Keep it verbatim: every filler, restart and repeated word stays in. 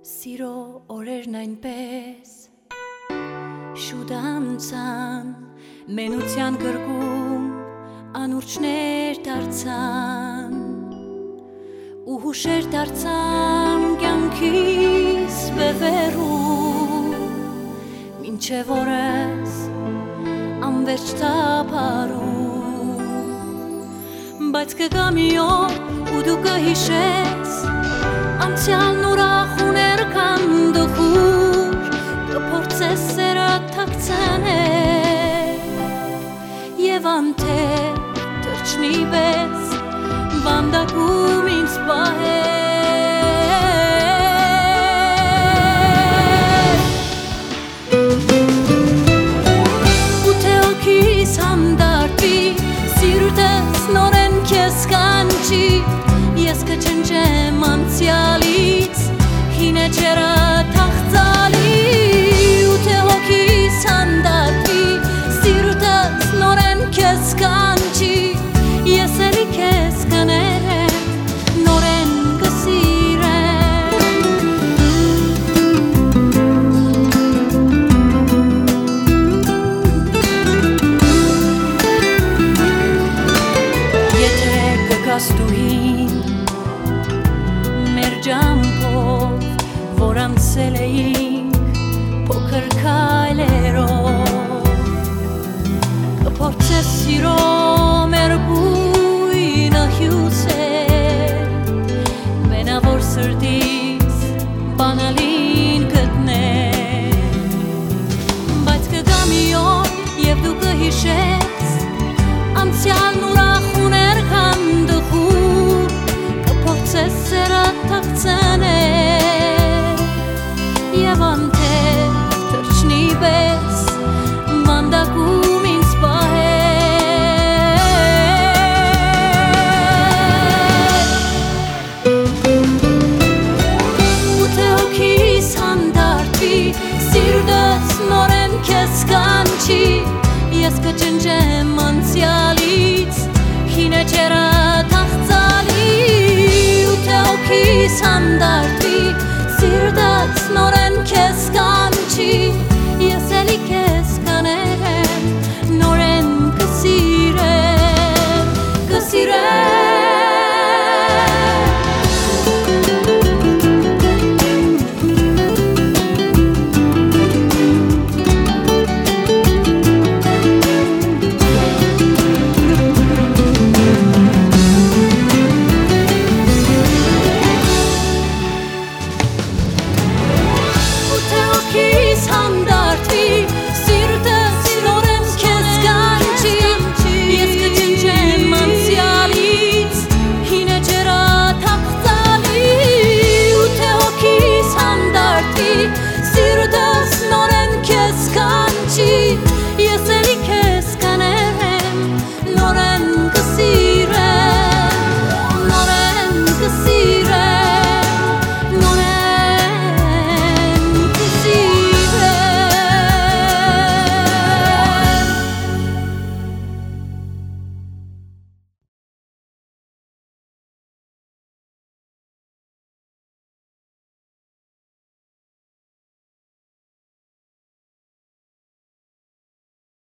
Սիրո օրերն այնպես շուտանցան, մենության գրկում անուրջներ դարձան ու հուշեր դարձան կյանքիս բևեռում, մինչև օրս անվերջ տապարում, բայց կգա մի օր ու դու կհիշես անցյալն ուրախ ուներ կամ դխուր, կփորձես սերը թաքցնել և անթև թրջնի պես վանդակում ինձ պահել ու թե օքիս հանդարտվի սիրտս նորեն քեզ կանչի, ես կչնչեմ անցյալից հին էջերը թախծալի ու թե հոգիս հանդարտվի սիրտս նորեն քեզ կանչի, ես էլի քեզ կներեմ, նորեն կսիրեմ եթե կգաս դու հին մեր ջամփով, որ անցել էինք փոքր քայլերով, կփորձես սիրո մեր